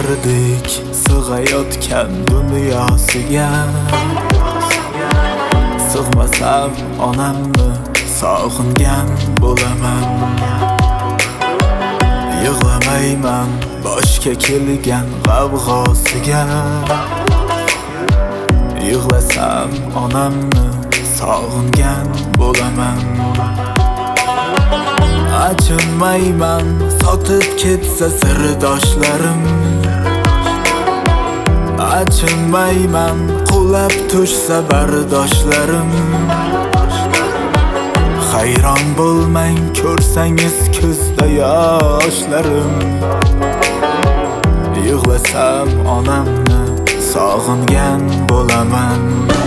birdek sig'ayotgan dunyosiga. Sig'masam onamni sog'ingan bo'laman. Yig'lamayman boshga kelgan g'avg'osiga. Yig'lasam onamni sog'ingan bo'laman. Achinmayman sotib ketsa sirdoshlarim. Achinmayman qulab tushsa bardoshlarim. Hayron bo'lmang ko'rsangiz ko'zda yoshlarim. Yig'lasam onamni sog'ingan bo'laman.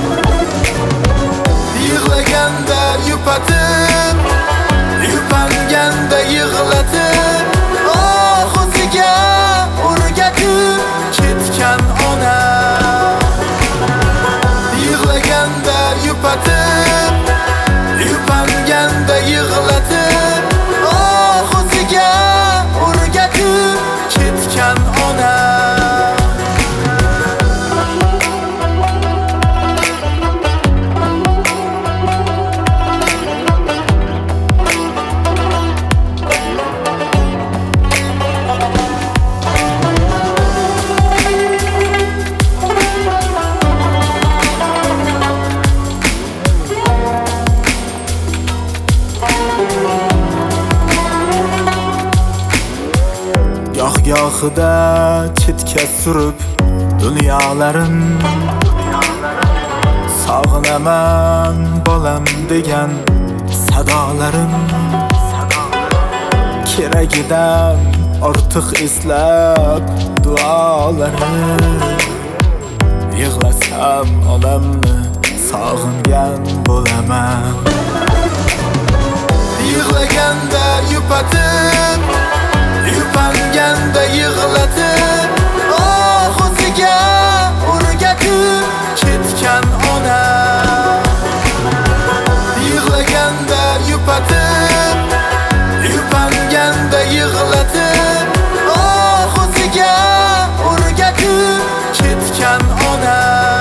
Yig'laganda yupatib, yupanganda yig'latib, o'ziga o'rgatib ketgan ona. Yig'laganda yupatib, yupanganda yig'latib, o'ziga o'rgatib ketgan ona. Gohida chetga surib dunyolarim. Sog'inaman bolam degan sadolarim. Keragidan ortiq eslab duolarim. Yig'lasam onamni sog'ingan bo'laman. Yig'laganda yupatib, yupanganda yig'latib, o'ziga o'rgatib ketgan ona. Yig'laganda yupatib, yupanganda yig'latib, o'ziga o'rgatib ketgan ona.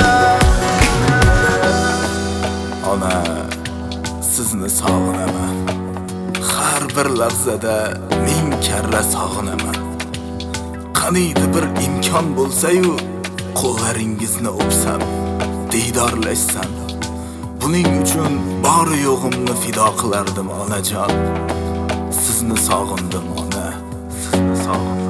Ona, sizni sog'inaman. Har bir lahzada ming karra sog'inaman. Qaniydi bir imkon bo'lsa-yu, qo'llaringizni o'psam, diydorlashsam, buning uchun bor yo'g'imni fido qilardim onajon. Sizni sog'indim ona, sizni sog'indim.